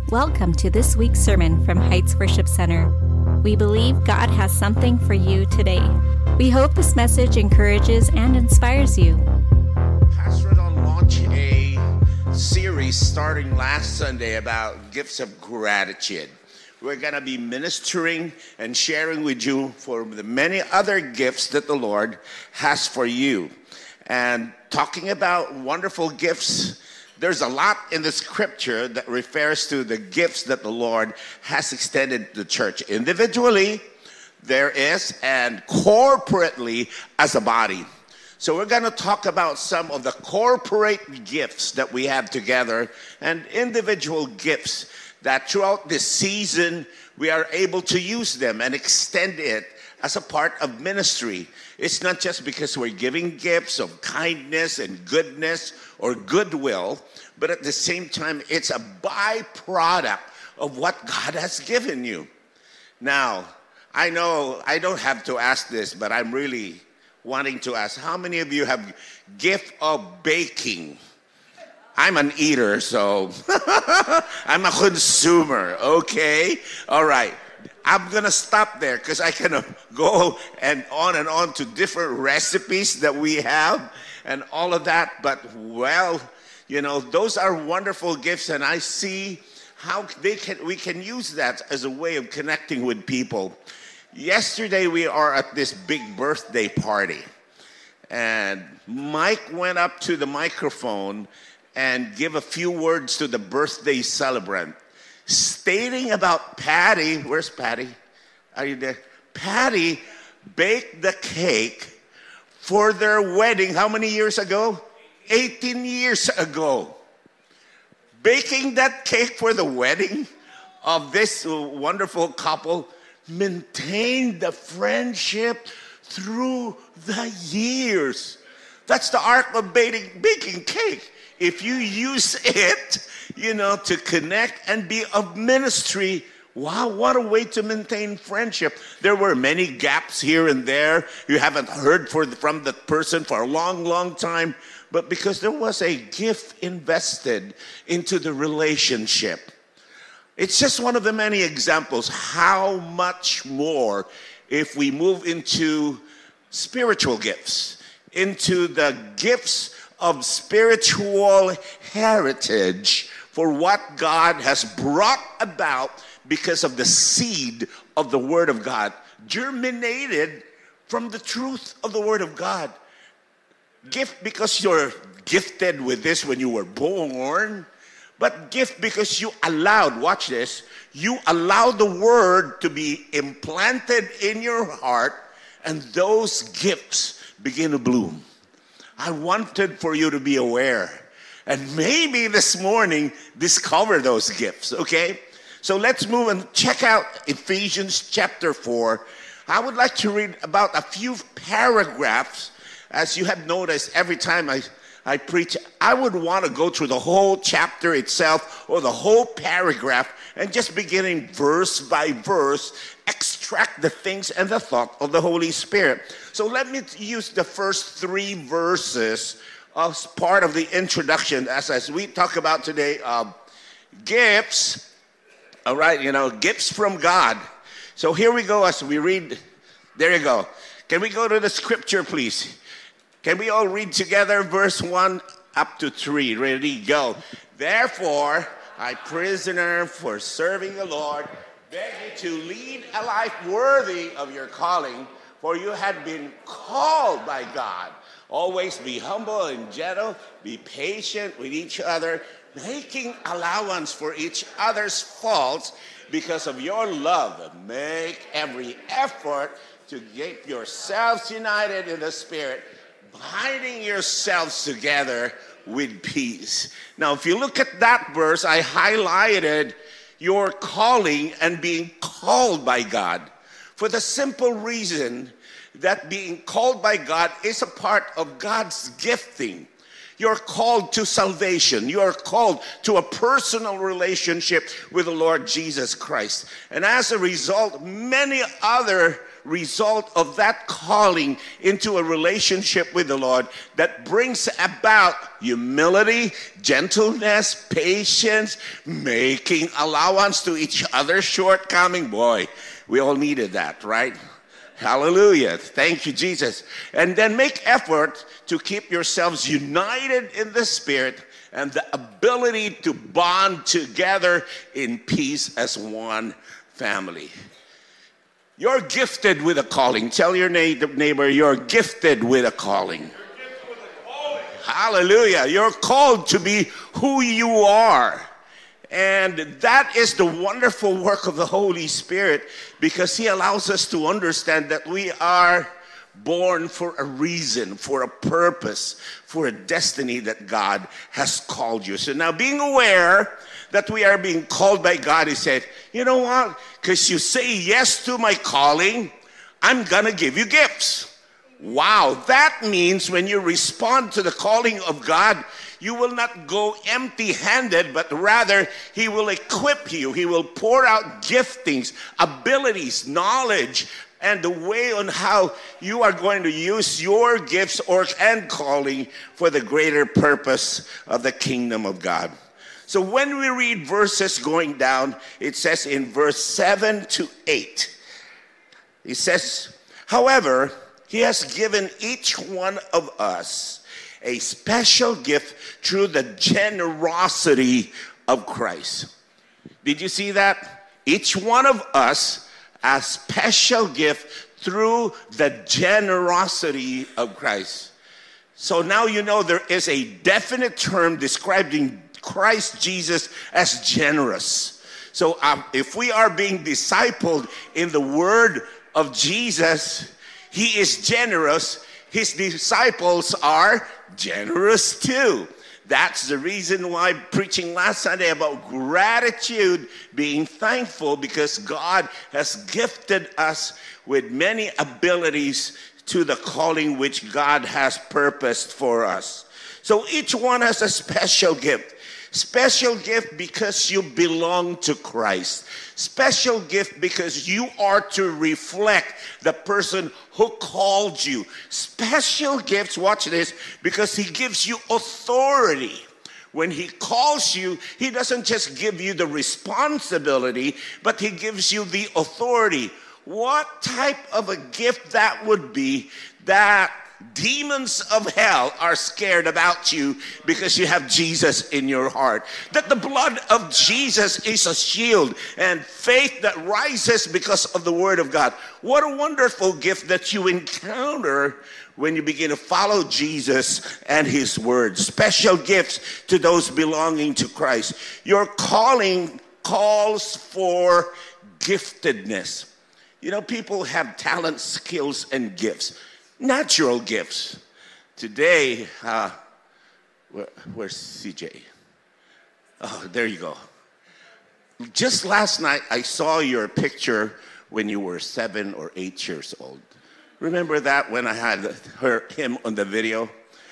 Welcome to this week's sermon from Heights Worship Center. We believe God has something for you today. We hope this message encourages and inspires you. Pastor Ron launched a series starting last Sunday about gifts of gratitude. We're going to be ministering and sharing with you for the many other gifts that the Lord has for you. And talking about wonderful gifts, there's a lot in the scripture that refers to the gifts that the Lord has extended to the church. Individually, there is, and corporately as a body. So we're going to talk about some of the corporate gifts that we have together and individual gifts that throughout this season we are able to use them and extend it as a part of ministry. It's not just because we're giving gifts of kindness and goodness or goodwill, but at the same time, it's a byproduct of what God has given you. Now, I know I don't have to ask this, but I'm really wanting to ask, how many of you have gift of baking? I'm an eater, so I'm a consumer, okay? All right. I'm going to stop there because I can go and on to different recipes that we have and all of that. But, well, you know, those are wonderful gifts, and I see how we can use that as a way of connecting with people. Yesterday, we are at this big birthday party, and Mike went up to the microphone and gave a few words to the birthday celebrant, stating about Patty. Where's Patty? Are you there? Patty baked the cake for their wedding. How many years ago? 18 years ago. Baking that cake for the wedding of this wonderful couple maintained the friendship through the years. That's the art of baking cake. If you use it, to connect and be of ministry, wow, what a way to maintain friendship. There were many gaps here and there. You haven't heard from the person for a long, long time. But because there was a gift invested into the relationship. It's just one of the many examples. How much more if we move into spiritual gifts, into the gifts of spiritual heritage for what God has brought about because of the seed of the Word of God, germinated from the truth of the Word of God. Gift because you're gifted with this when you were born, but gift because you allowed, watch this, you allowed the Word to be implanted in your heart, and those gifts begin to bloom. I wanted for you to be aware and maybe this morning discover those gifts, okay? So let's move and check out Ephesians chapter 4. I would like to read about a few paragraphs. As you have noticed, every time I preach, I would want to go through the whole chapter itself or the whole paragraph and just beginning verse by verse, extract the things and the thought of the Holy Spirit. So let me use the first 3 verses as part of the introduction as we talk about today gifts, all right, gifts from God. So here we go as we read. There you go. Can we go to the scripture, please? Can we all read together verse 1 up to 3? Ready, go. Therefore, I, prisoner for serving the Lord, beg you to lead a life worthy of your calling, for you had been called by God. Always be humble and gentle, be patient with each other, making allowance for each other's faults because of your love. Make every effort to keep yourselves united in the Spirit, binding yourselves together with peace. Now, if you look at that verse, I highlighted your calling and being called by God for the simple reason that being called by God is a part of God's gifting. You're called to salvation. You're called to a personal relationship with the Lord Jesus Christ. And as a result, many other result of that calling into a relationship with the Lord that brings about humility, gentleness, patience, making allowance to each other's shortcoming. Boy, we all needed that, right? Hallelujah. Thank you, Jesus. And then make effort to keep yourselves united in the Spirit and the ability to bond together in peace as one family. You're gifted with a calling. Tell your neighbor, you're gifted with a calling. Hallelujah. You're called to be who you are. And that is the wonderful work of the Holy Spirit, because He allows us to understand that we are born for a reason, for a purpose, for a destiny that God has called you. So now, being aware that we are being called by God, He said, you know what? Because you say yes to my calling, I'm going to give you gifts. Wow, that means when you respond to the calling of God, you will not go empty-handed, but rather He will equip you. He will pour out giftings, abilities, knowledge, and the way on how you are going to use your gifts and calling for the greater purpose of the kingdom of God. So when we read verses going down, it says in verse 7 to 8, it says, however, He has given each one of us a special gift through the generosity of Christ. Did you see that? Each one of us a special gift through the generosity of Christ. So now you know there is a definite term describing Christ Jesus as generous. So if we are being discipled in the word of Jesus, He is generous. His disciples are generous too. That's the reason why preaching last Sunday about gratitude, being thankful, because God has gifted us with many abilities to the calling which God has purposed for us. So each one has a special gift. Special gift because you belong to Christ. Special gift because you are to reflect the person who called you. Special gifts, watch this, because He gives you authority. When He calls you, He doesn't just give you the responsibility, but He gives you the authority. What type of a gift that would be that demons of hell are scared about you because you have Jesus in your heart? That the blood of Jesus is a shield, and faith that rises because of the word of God. What a wonderful gift that you encounter when you begin to follow Jesus and His word. Special gifts to those belonging to Christ. Your calling calls for giftedness. You know, people have talents, skills, and gifts. Natural gifts. Today, where's CJ? Oh, there you go. Just last night, I saw your picture when you were 7 or 8 years old. Remember that when I had him on the video?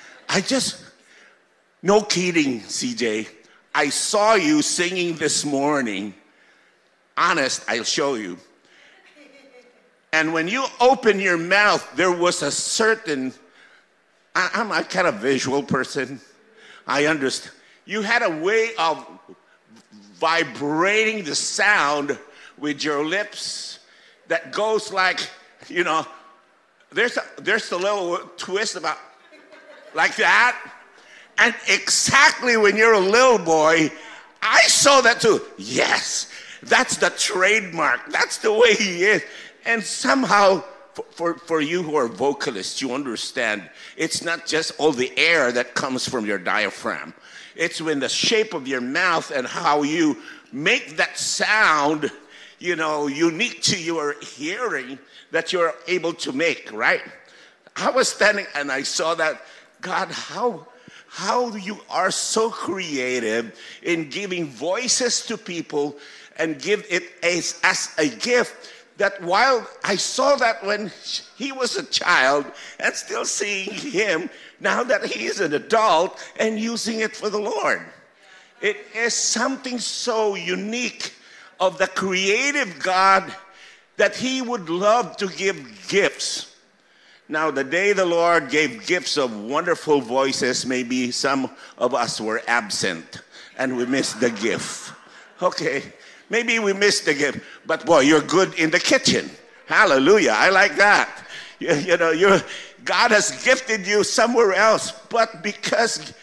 No kidding, CJ. I saw you singing this morning. Honest, I'll show you. And when you open your mouth, there was a certain, I'm a kind of visual person. I understand. You had a way of vibrating the sound with your lips that goes like, you know, there's a little twist about like that. And exactly when you're a little boy, I saw that too. Yes, that's the trademark. That's the way he is. And somehow, for you who are vocalists, you understand it's not just all the air that comes from your diaphragm. It's when the shape of your mouth and how you make that sound, you know, unique to your hearing that you're able to make, right? I was standing and I saw that. God, how you are so creative in giving voices to people and give it as a gift that while I saw that when he was a child and still seeing him now that he is an adult and using it for the Lord. It is something so unique of the creative God that he would love to give gifts. Now, the day the Lord gave gifts of wonderful voices, maybe some of us were absent and we missed the gift. Okay, maybe we missed the gift, but boy, you're good in the kitchen. Hallelujah, I like that. You know, God has gifted you somewhere else, but because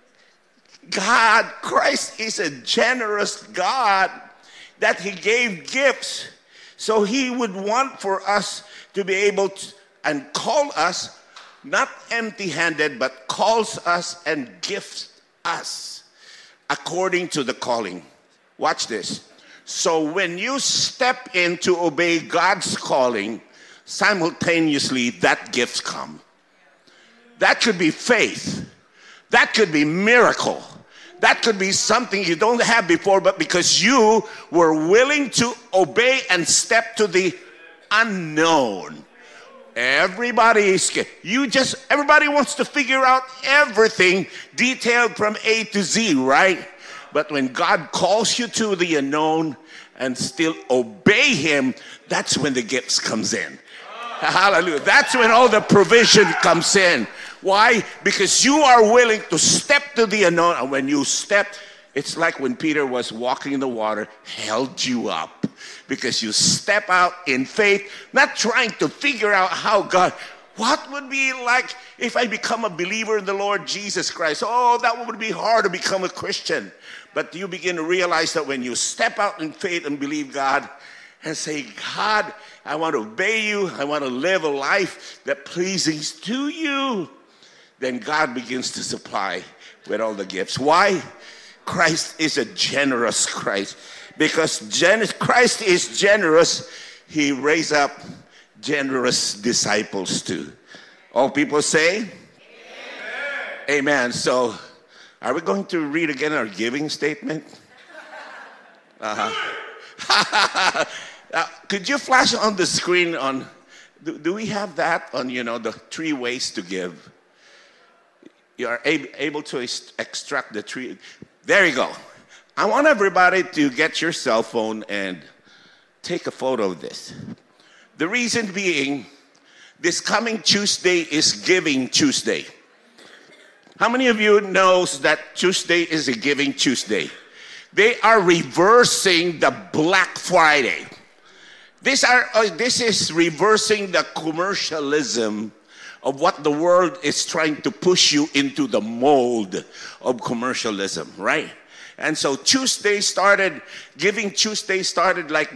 God, Christ is a generous God, that he gave gifts. So he would want for us to be able to, and call us, not empty-handed, but calls us and gifts us according to the calling. Watch this. So when you step in to obey God's calling, simultaneously that gifts come. That could be faith. That could be miracle. That could be something you don't have before, but because you were willing to obey and step to the unknown. Everybody is scared. Everybody wants to figure out everything detailed from A to Z, right? But when God calls you to the unknown and still obey him, that's when the gifts comes in. Hallelujah. That's when all the provision comes in. Why? Because you are willing to step to the unknown. And when you step, it's like when Peter was walking in the water, held you up. Because you step out in faith, not trying to figure out how God, what would be like if I become a believer in the Lord Jesus Christ? Oh, that would be hard to become a Christian. But you begin to realize that when you step out in faith and believe God and say, God, I want to obey you. I want to live a life that pleases to you. Then God begins to supply with all the gifts. Why? Christ is a generous Christ. Because Christ is generous, he raised up generous disciples too. All people say? Amen. Amen. So, are we going to read again our giving statement? Could you flash on the screen on, do we have that on, the 3 ways to give? You are able to extract the 3. There you go. I want everybody to get your cell phone and take a photo of this. The reason being, this coming Tuesday is Giving Tuesday. How many of you knows that Tuesday is a Giving Tuesday? They are reversing the Black Friday. This is reversing the commercialism of what the world is trying to push you into the mold of commercialism, right? And so Giving Tuesday started like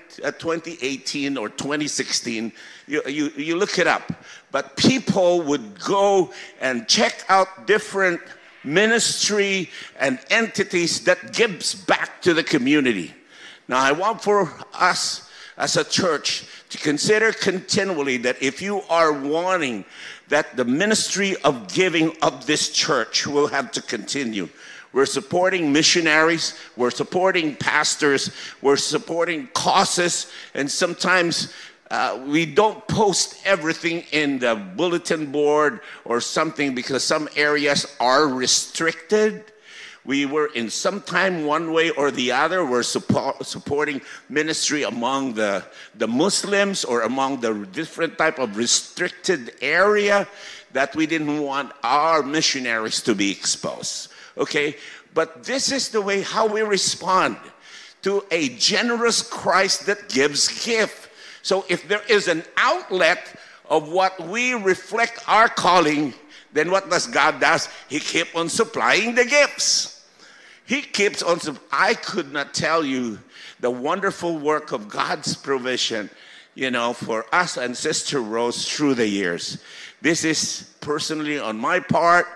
2018 or 2016. You look it up. But people would go and check out different ministry and entities that gives back to the community. Now, I want for us as a church to consider continually that if you are wanting that the ministry of giving of this church will have to continue. We're supporting missionaries, we're supporting pastors, we're supporting causes, and sometimes we don't post everything in the bulletin board or something because some areas are restricted. We were in some time one way or the other. We're supporting ministry among the Muslims or among the different type of restricted area that we didn't want our missionaries to be exposed. Okay? But this is the way how we respond to a generous Christ that gives gift. So if there is an outlet of what we reflect our calling, then what does God do? He keeps on supplying the gifts. He keeps on. I could not tell you the wonderful work of God's provision, for us and Sister Rose through the years. This is personally on my part,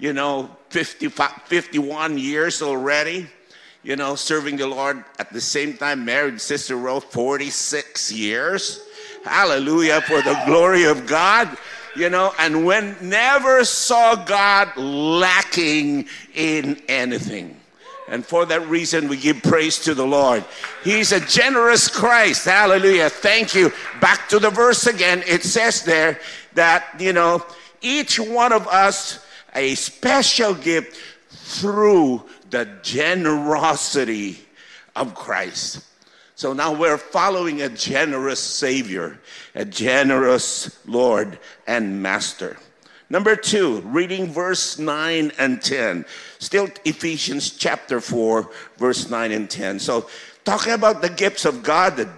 51 years already, serving the Lord at the same time, married Sister Rose 46 years. Hallelujah, for the glory of God. And when never saw God lacking in anything. And for that reason, we give praise to the Lord. He's a generous Christ. Hallelujah. Thank you. Back to the verse again. It says there that, each one of us a special gift through the generosity of Christ. So now we're following a generous Savior, a generous Lord and Master. Number 2, reading verse 9 and 10. Still Ephesians chapter 4, verse 9 and 10. So talking about the gifts of God, the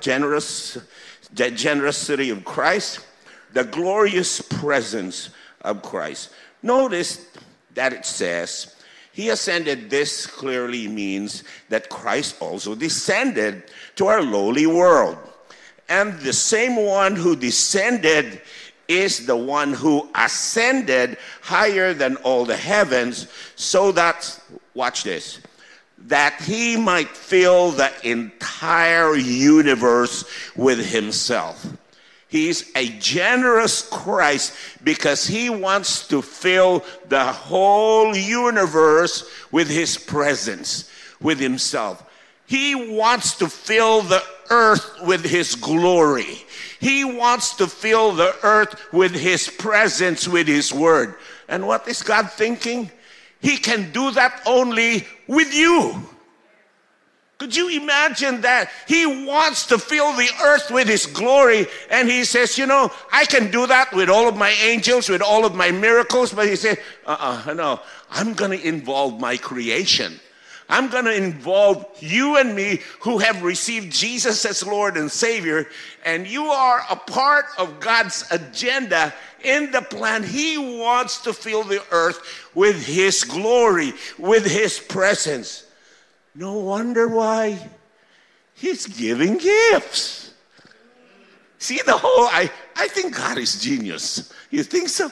generosity of Christ, the glorious presence of Christ. Notice that it says, He ascended. This clearly means that Christ also descended to our lowly world. And the same one who descended is the one who ascended higher than all the heavens, so that, watch this, that he might fill the entire universe with himself. He's a generous Christ because he wants to fill the whole universe with his presence, with himself. He wants to fill the earth with his glory. He wants to fill the earth with his presence, with his word. And what is God thinking? He can do that only with you. Could you imagine that? He wants to fill the earth with his glory, and he says, I can do that with all of my angels, with all of my miracles, but he said, no, I'm going to involve my creation. I'm going to involve you and me who have received Jesus as Lord and Savior, and you are a part of God's agenda in the plan. He wants to fill the earth with his glory, with his presence. No wonder why he's giving gifts. See the whole, I think God is genius. You think so?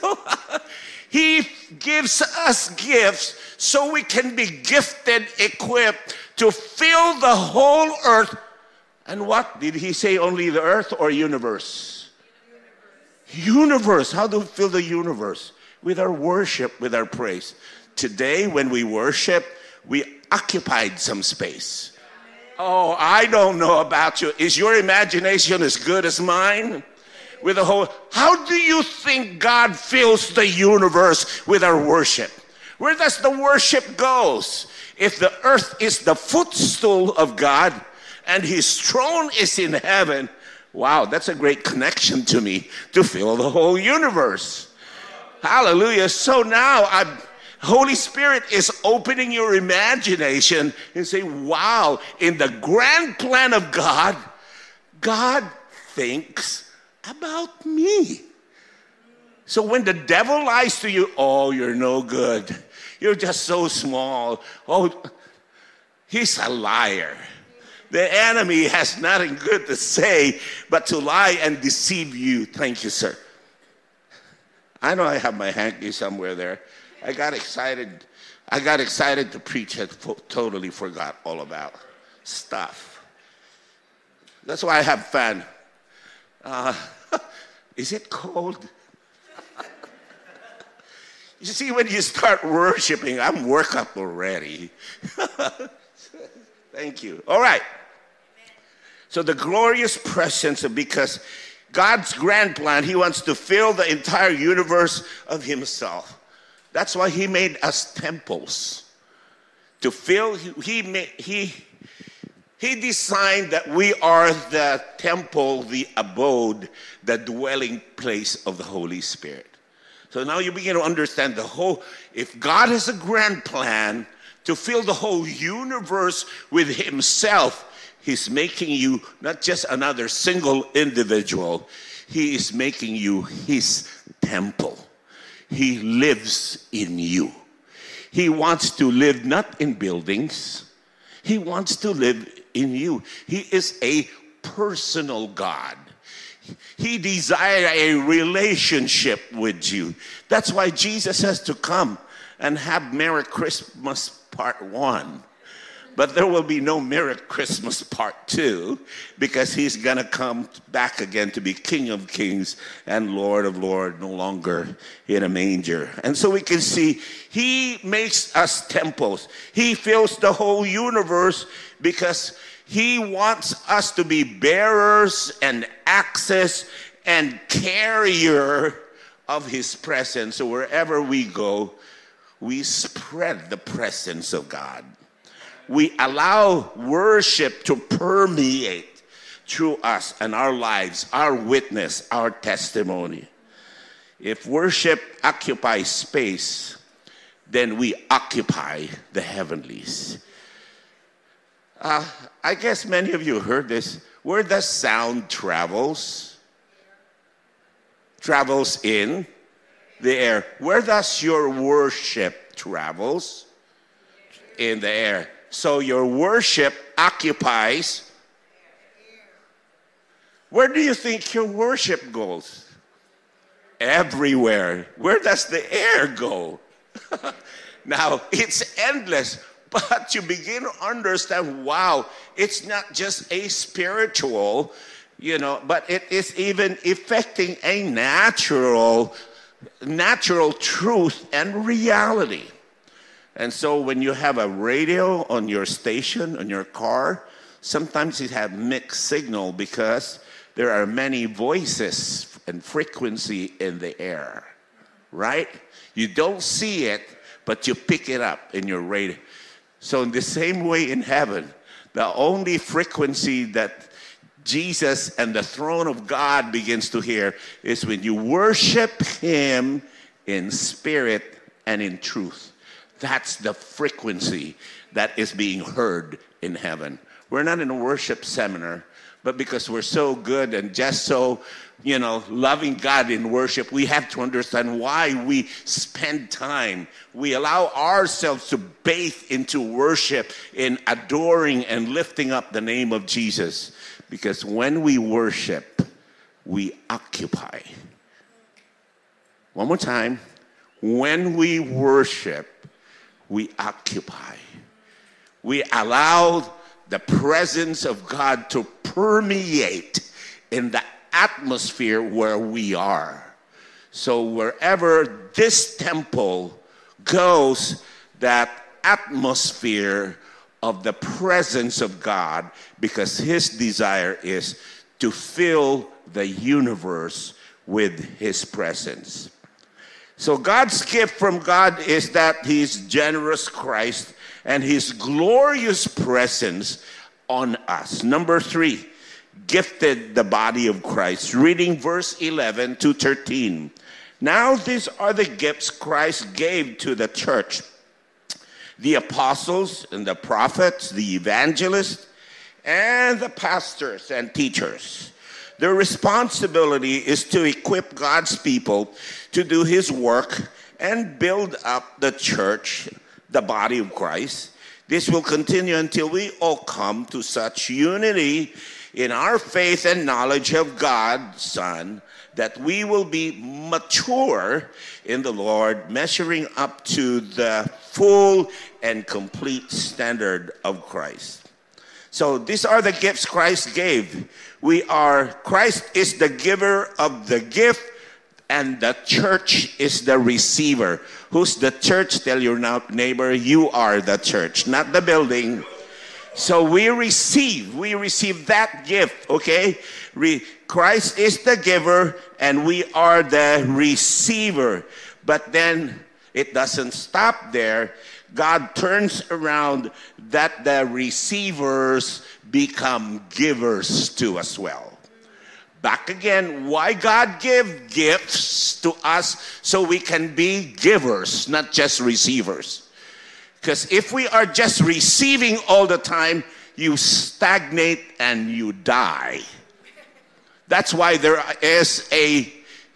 He gives us gifts so we can be gifted, equipped to fill the whole earth. And what did he say? Only the earth or universe? Universe. How do we fill the universe? With our worship, with our praise. Today, when we worship, we occupied some space. Oh, I don't know about you. Is your imagination as good as mine? With the whole, how do you think God fills the universe with our worship? Where does the worship goes? If the earth is the footstool of God and his throne is in heaven, wow, that's a great connection to me to fill the whole universe. Hallelujah. So now Holy Spirit is opening your imagination and saying, wow, in the grand plan of God, God thinks about me. So when the devil lies to you, oh, you're no good. You're just so small. Oh, he's a liar. The enemy has nothing good to say but to lie and deceive you. Thank you, sir. I know I have my hanky somewhere there. I got excited to preach. I totally forgot all about stuff. That's why I have fan. Is it cold? You see, when you start worshiping, I'm worked up already. Thank you. All right. So the glorious presence of, because God's grand plan, he wants to fill the entire universe of himself. That's why he made us temples. To fill, he designed that we are the temple, the abode, the dwelling place of the Holy Spirit. So now you begin to understand if God has a grand plan to fill the whole universe with himself, he's making you not just another single individual, he is making you his temple. He lives in you. He wants to live not in buildings. He wants to live in you. He is a personal God. He desires a relationship with you. That's why Jesus has to come and have Merry Christmas Part 1. But there will be no Merry Christmas Part 2 because he's going to come back again to be King of Kings and Lord of Lords, no longer in a manger. And so we can see he makes us temples. He fills the whole universe because he wants us to be bearers and access and carrier of his presence. So wherever we go, we spread the presence of God. We allow worship to permeate through us and our lives, our witness, our testimony. If worship occupies space, then we occupy the heavenlies. I guess many of you heard this. Where does sound travels in the air. Where does your worship travels? In the air. So your worship occupies. Where do you think your worship goes? Everywhere. Where does the air go? Now, it's endless, but you begin to understand, wow, it's not just a spiritual, but it is even affecting a natural truth and reality. And so when you have a radio on your station, on your car, sometimes it has mixed signal because there are many voices and frequency in the air, right? You don't see it, but you pick it up in your radio. So in the same way in heaven, the only frequency that Jesus and the throne of God begins to hear is when you worship him in spirit and in truth. That's the frequency that is being heard in heaven. We're not in a worship seminar, but because we're so good and just so, loving God in worship, we have to understand why we spend time. We allow ourselves to bathe into worship in adoring and lifting up the name of Jesus. Because when we worship, we occupy. One more time. When we worship, we occupy. We allow the presence of God to permeate in the atmosphere where we are. So wherever this temple goes, that atmosphere of the presence of God, because his desire is to fill the universe with his presence. So God's gift from God is that his generous Christ and his glorious presence on us. Number 3, gifted the body of Christ. Reading verse 11 to 13. Now these are the gifts Christ gave to the church: the apostles and the prophets, the evangelists, and the pastors and teachers. Their responsibility is to equip God's people to do his work and build up the church, the body of Christ. This will continue until we all come to such unity in our faith and knowledge of God's Son that we will be mature in the Lord, measuring up to the full and complete standard of Christ. So these are the gifts Christ gave. Christ is the giver of the gift, and the church is the receiver. Who's the church? Tell your neighbor, you are the church, not the building. So we receive that gift, okay? Christ is the giver, and we are the receiver. But then it doesn't stop there. God turns around that the receivers become givers too as well. Back again, why God give gifts to us? So we can be givers, not just receivers. Because if we are just receiving all the time, you stagnate and you die. That's why there is a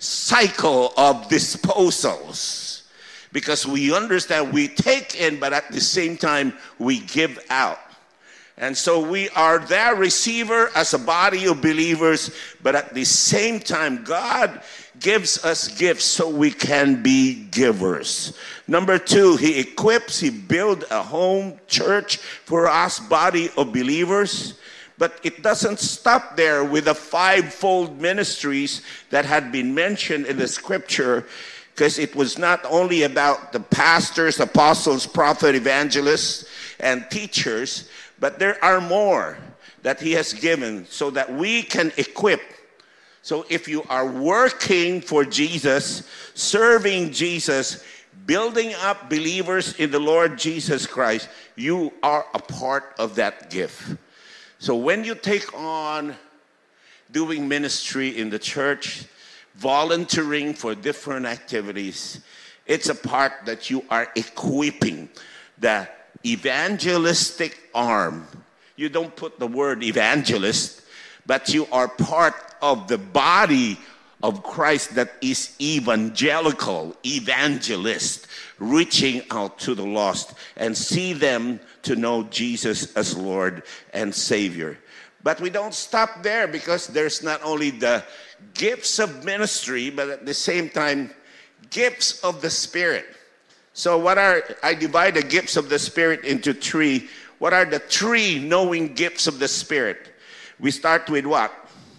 cycle of disposals. Because we understand we take in, but at the same time we give out. And so we are their receiver as a body of believers, but at the same time, God gives us gifts so we can be givers. Number 2, he equips, he builds a home church for us, body of believers. But it doesn't stop there with the 5-fold ministries that had been mentioned in the scripture, because it was not only about the pastors, apostles, prophets, evangelists, and teachers, but there are more that he has given so that we can equip. So if you are working for Jesus, serving Jesus, building up believers in the Lord Jesus Christ, you are a part of that gift. So when you take on doing ministry in the church, volunteering for different activities, it's a part that you are equipping the evangelistic arm. You don't put the word evangelist, but you are part of the body of Christ that is evangelical, evangelist, reaching out to the lost and see them to know Jesus as Lord and Savior. But we don't stop there, because there's not only the gifts of ministry, but at the same time, gifts of the Spirit. So I divide the gifts of the Spirit into 3. What are the 3 knowing gifts of the Spirit? We start with what?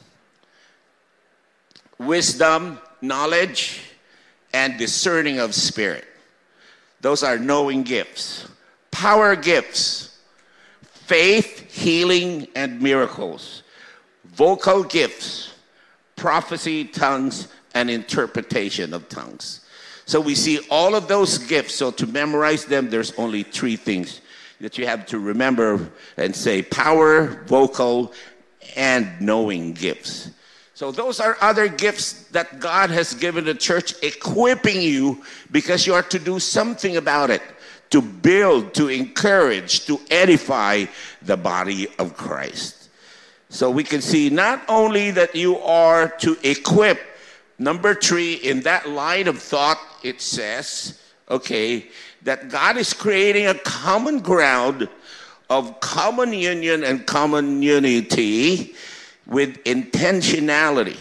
Wisdom, knowledge, and discerning of spirit. Those are knowing gifts. Power gifts, faith, healing, and miracles. Vocal gifts, prophecy, tongues, and interpretation of tongues. So we see all of those gifts. So to memorize them, there's only 3 things that you have to remember and say: power, vocal, and knowing gifts. So those are other gifts that God has given the church, equipping you because you are to do something about it, to build, to encourage, to edify the body of Christ. So we can see not only that you are to equip. Number 3, in that line of thought, it says, that God is creating a common ground of common union and common unity with intentionality.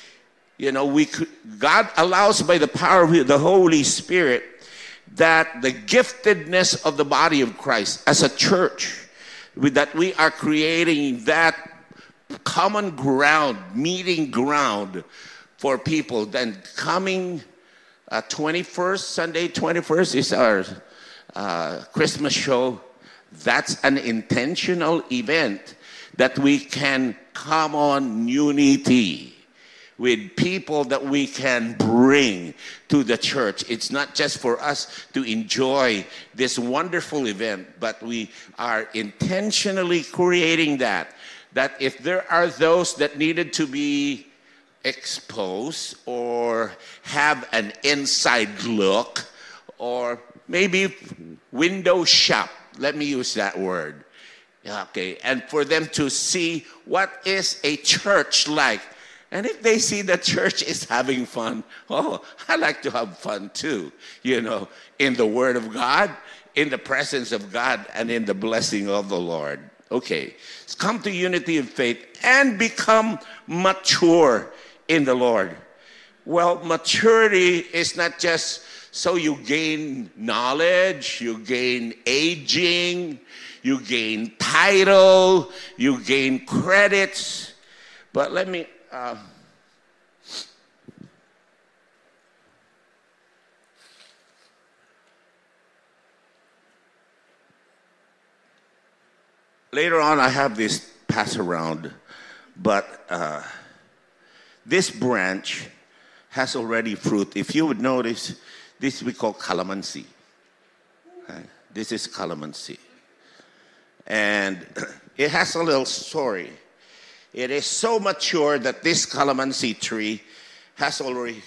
God allows by the power of the Holy Spirit that the giftedness of the body of Christ as a church, that we are creating that common ground, meeting ground for people. Then coming 21st, Sunday 21st is our Christmas show. That's an intentional event that we can come on unity with people that we can bring to the church. It's not just for us to enjoy this wonderful event, but we are intentionally creating that if there are those that needed to be exposed or have an inside look or maybe window shop, let me use that word. And for them to see what is a church like. And if they see the church is having fun, I like to have fun too, in the Word of God, in the presence of God, and in the blessing of the Lord. Let's come to unity of faith and become mature in the Lord. Well, maturity is not just so you gain knowledge, you gain aging, you gain title, you gain credits. But let me... later on, I have this pass around, but this branch has already fruit. If you would notice, this we call calamansi. This is calamansi. And it has a little story. It is so mature that this calamansi tree has already,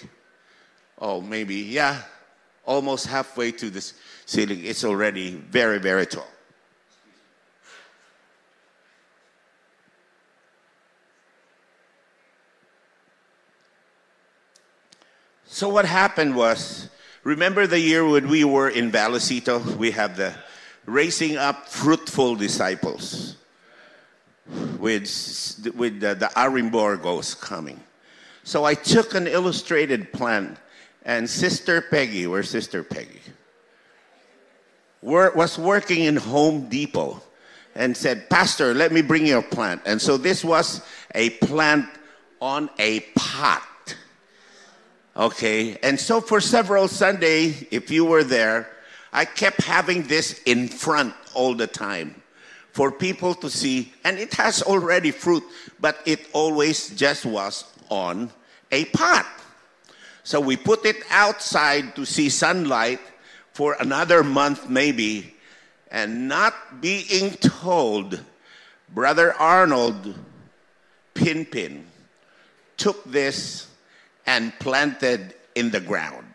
almost halfway to this ceiling. It's already very, very tall. So what happened was, remember the year when we were in Vallecito? We have the Raising Up Fruitful Disciples. with the Arimborgos coming. So I took an illustrated plant, and Sister Peggy, where's Sister Peggy? Was working in Home Depot and said, Pastor, let me bring you a plant. And so this was a plant on a pot. Okay, and so for several Sundays, if you were there, I kept having this in front all the time for people to see, and it has already fruit, but it always just was on a pot. So we put it outside to see sunlight for another month maybe, and not being told, Brother Arnold Pinpin took this and planted in the ground.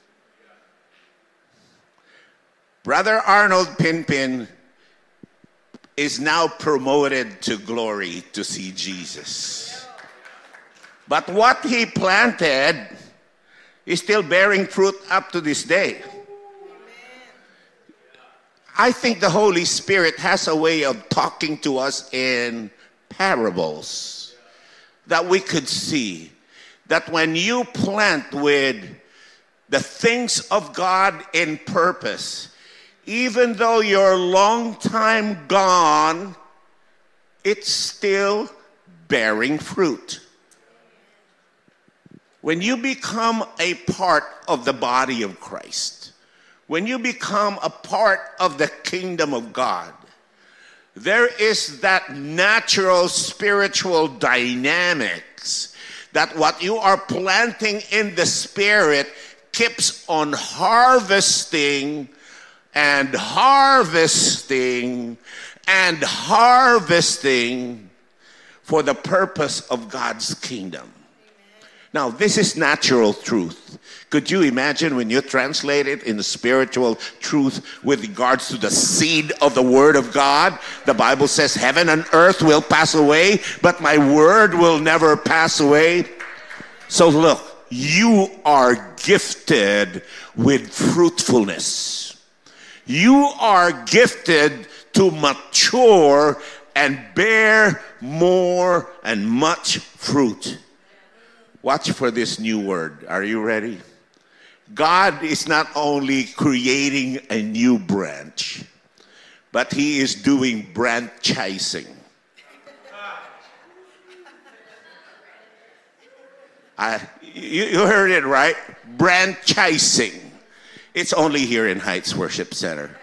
Brother Arnold Pinpin is now promoted to glory to see Jesus. But what he planted is still bearing fruit up to this day. I think the Holy Spirit has a way of talking to us in parables that we could see. That when you plant with the things of God in purpose, even though you're a long time gone, it's still bearing fruit. When you become a part of the body of Christ, when you become a part of the kingdom of God, there is that natural spiritual dynamics that what you are planting in the Spirit keeps on harvesting and harvesting and harvesting for the purpose of God's kingdom. Now, this is natural truth. Could you imagine when you translate it in the spiritual truth with regards to the seed of the Word of God? The Bible says heaven and earth will pass away, but my word will never pass away. So look, you are gifted with fruitfulness. You are gifted to mature and bear more and much fruit. Watch for this new word. Are you ready? God is not only creating a new branch, but He is doing branchizing. You heard it right? Branchizing. It's only here in Heights Worship Center.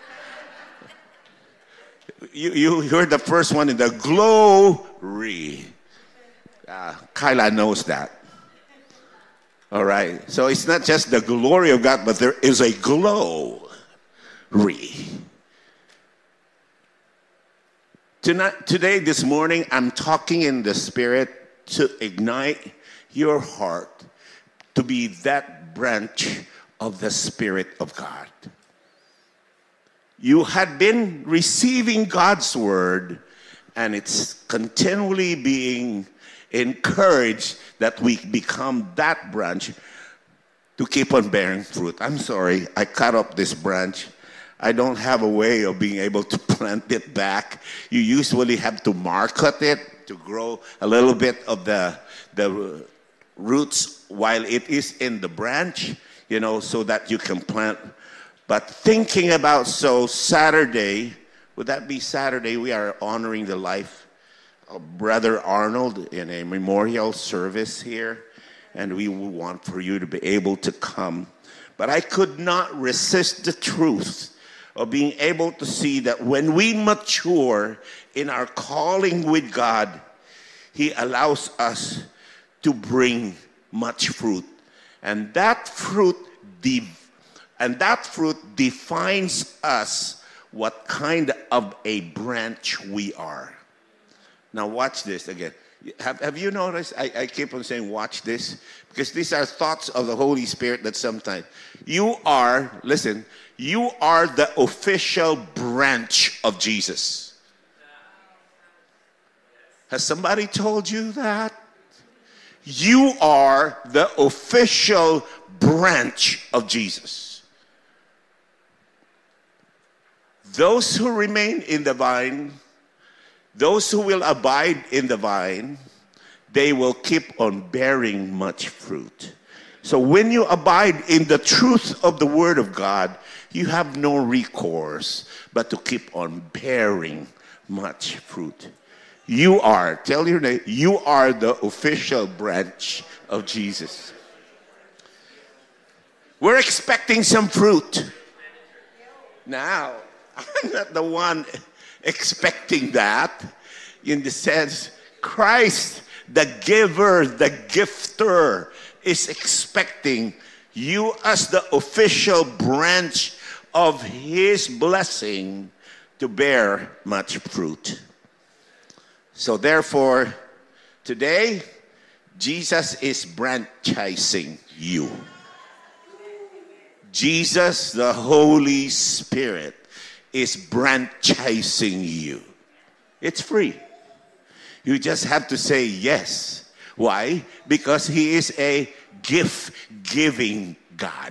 You heard the first one in the glory. Kyla knows that. All right. So it's not just the glory of God, but there is a glory. Today, this morning, I'm talking in the Spirit to ignite your heart to be that branch of the Spirit of God. You had been receiving God's word, and it's continually being encouraged that we become that branch to keep on bearing fruit. I'm sorry, I cut up this branch. I don't have a way of being able to plant it back. You usually have to market it to grow a little bit of the roots while it is in the branch, so that you can plant. But thinking about Saturday, would that be Saturday? We are honoring the life of Brother Arnold in a memorial service here, and we want for you to be able to come. But I could not resist the truth of being able to see that when we mature in our calling with God, He allows us to bring much fruit. And that fruit defines us what kind of a branch we are. Now watch this again. Have you noticed? I keep on saying watch this because these are thoughts of the Holy Spirit that sometimes you are the official branch of Jesus. Has somebody told you that? You are the official branch of Jesus. Those who remain in the vine, Those who will abide in the vine, they will keep on bearing much fruit. So when you abide in the truth of the Word of God, you have no recourse but to keep on bearing much fruit. You are, tell your neighbor, you are the official branch of Jesus. We're expecting some fruit. Now, I'm not the one expecting that. In the sense, Christ, the giver, the gifter, is expecting you as the official branch of His blessing to bear much fruit. So therefore, today, Jesus is franchising you. Jesus, the Holy Spirit, is franchising you. It's free. You just have to say yes. Why? Because He is a gift-giving God.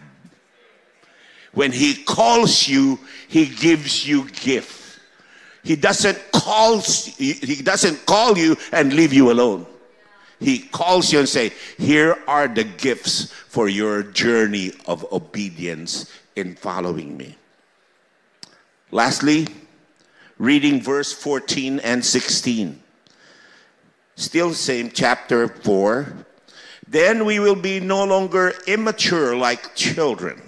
When He calls you, He gives you gift. He doesn't call you and leave you alone. He calls you and say, here are the gifts for your journey of obedience in following me. Lastly, reading verse 14 and 16. Still same chapter 4. Then we will be no longer immature like children.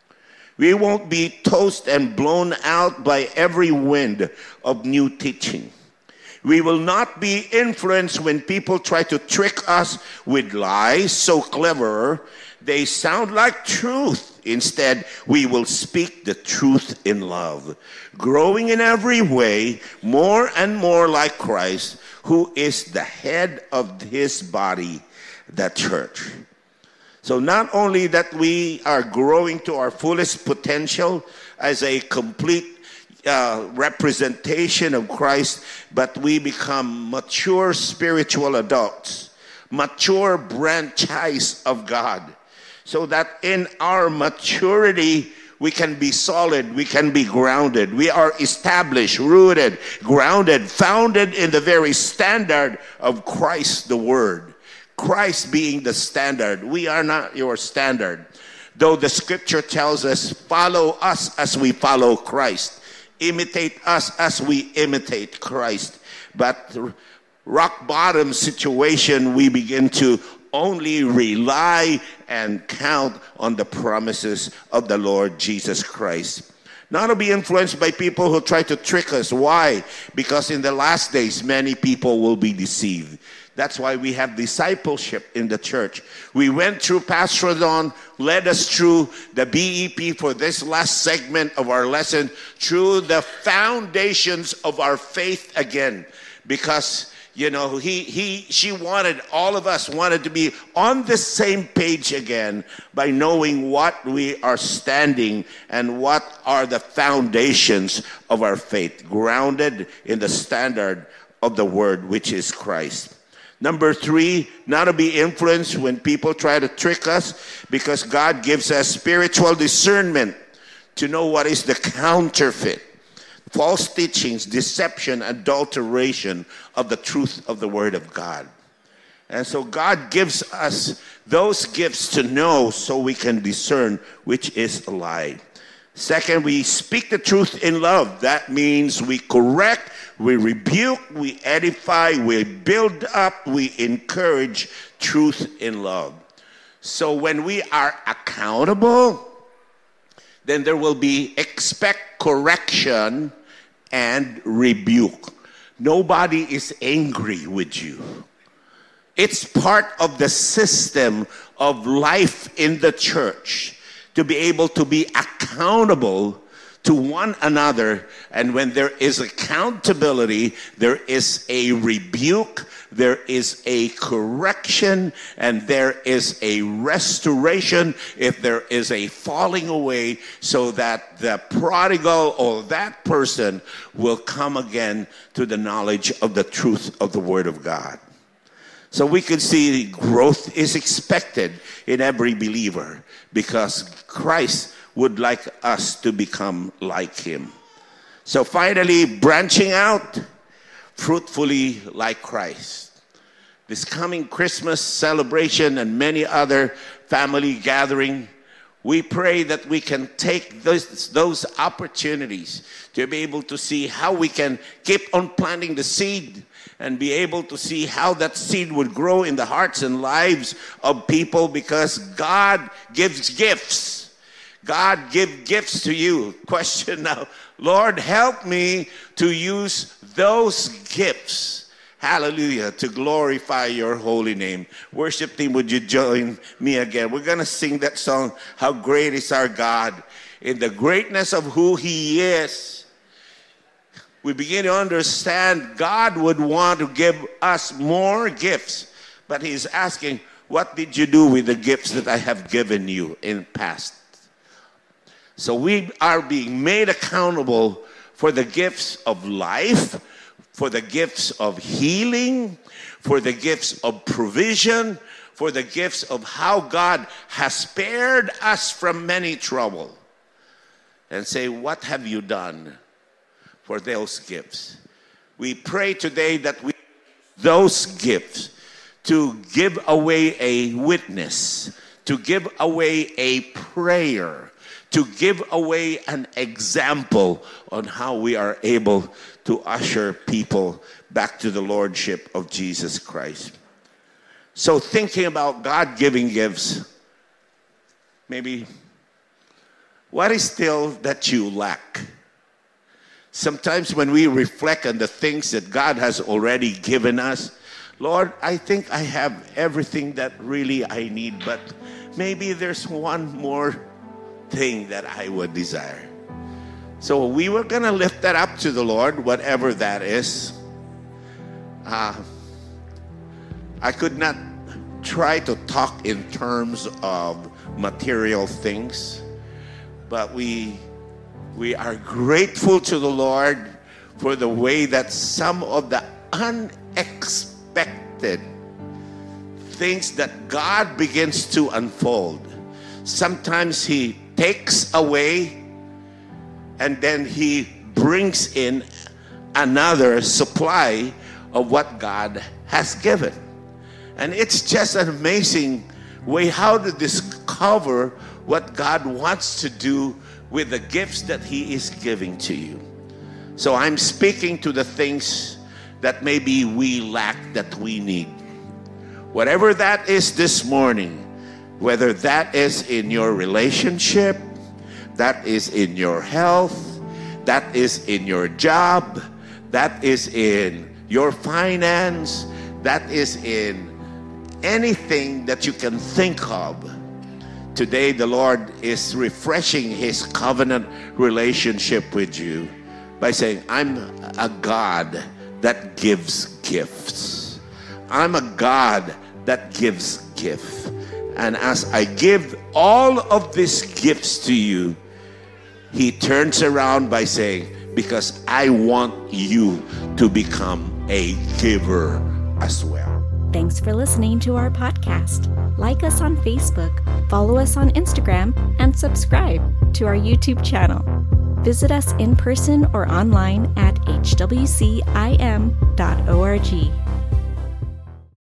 We won't be tossed and blown out by every wind of new teaching. We will not be influenced when people try to trick us with lies so clever they sound like truth. Instead, we will speak the truth in love, growing in every way more and more like Christ, who is the head of His body, the church. So not only that we are growing to our fullest potential as a complete representation of Christ, but we become mature spiritual adults, mature branches of God, so that in our maturity we can be solid, we can be grounded. We are established, rooted, grounded, founded in the very standard of Christ the Word. Christ being the standard. We are not your standard. Though the scripture tells us, follow us as we follow Christ. Imitate us as we imitate Christ. But rock bottom situation, we begin to only rely and count on the promises of the Lord Jesus Christ. Not to be influenced by people who try to trick us. Why? Because in the last days, many people will be deceived. That's why we have discipleship in the church. We went through, Pastor Don led us through the BEP for this last segment of our lesson, through the foundations of our faith again. Because, you know, she wanted, all of us wanted to be on the same page again by knowing what we are standing and what are the foundations of our faith, grounded in the standard of the Word, which is Christ. Number 3, not to be influenced when people try to trick us, because God gives us spiritual discernment to know what is the counterfeit, false teachings, deception, adulteration of the truth of the Word of God. And so God gives us those gifts to know so we can discern which is a lie. Second, we speak the truth in love. That means we correct, we rebuke, we edify, we build up, we encourage truth in love. So when we are accountable, then there will be expect correction and rebuke. Nobody is angry with you. It's part of the system of life in the church to be able to be accountable to one another. And when there is accountability, there is a rebuke, there is a correction, and there is a restoration if there is a falling away, so that the prodigal or that person will come again to the knowledge of the truth of the Word of God. So we can see growth is expected in every believer, because Christ would like us to become like Him. So finally, branching out fruitfully like Christ. This coming Christmas celebration and many other family gathering, we pray that we can take those opportunities to be able to see how we can keep on planting the seed and be able to see how that seed would grow in the hearts and lives of people, because God gives gifts. God gives gifts to you. Question now, Lord, help me to use those gifts, hallelujah, to glorify your holy name. Worship team, would you join me again? We're going to sing that song, How Great is Our God. In the greatness of who he is, we begin to understand God would want to give us more gifts. But he's asking, what did you do with the gifts that I have given you in the past? So we are being made accountable for the gifts of life, for the gifts of healing, for the gifts of provision, for the gifts of how God has spared us from many trouble. And say, what have you done for those gifts? We pray today that we those gifts to give away a witness, to give away a prayer, to give away an example on how we are able to usher people back to the Lordship of Jesus Christ. So thinking about God giving gifts, maybe what is still that you lack? Sometimes when we reflect on the things that God has already given us, Lord, I think I have everything that really I need, but maybe there's one more thing that I would desire. So we were going to lift that up to the Lord, whatever that is. I could not try to talk in terms of material things, but we are grateful to the Lord for the way that some of the unexpected things that God begins to unfold. Sometimes he takes away and then he brings in another supply of what God has given. And it's just an amazing way how to discover what God wants to do with the gifts that he is giving to you. So I'm speaking to the things that maybe we lack, that we need. Whatever that is this morning, whether that is in your relationship, that is in your health, that is in your job, that is in your finance, that is in anything that you can think of. Today the Lord is refreshing his covenant relationship with you by saying, I'm a God that gives gifts. I'm a God that gives gifts. And as I give all of these gifts to you, he turns around by saying, because I want you to become a giver as well. Thanks for listening to our podcast. Like us on Facebook, follow us on Instagram, and subscribe to our YouTube channel. Visit us in person or online at hwcim.org.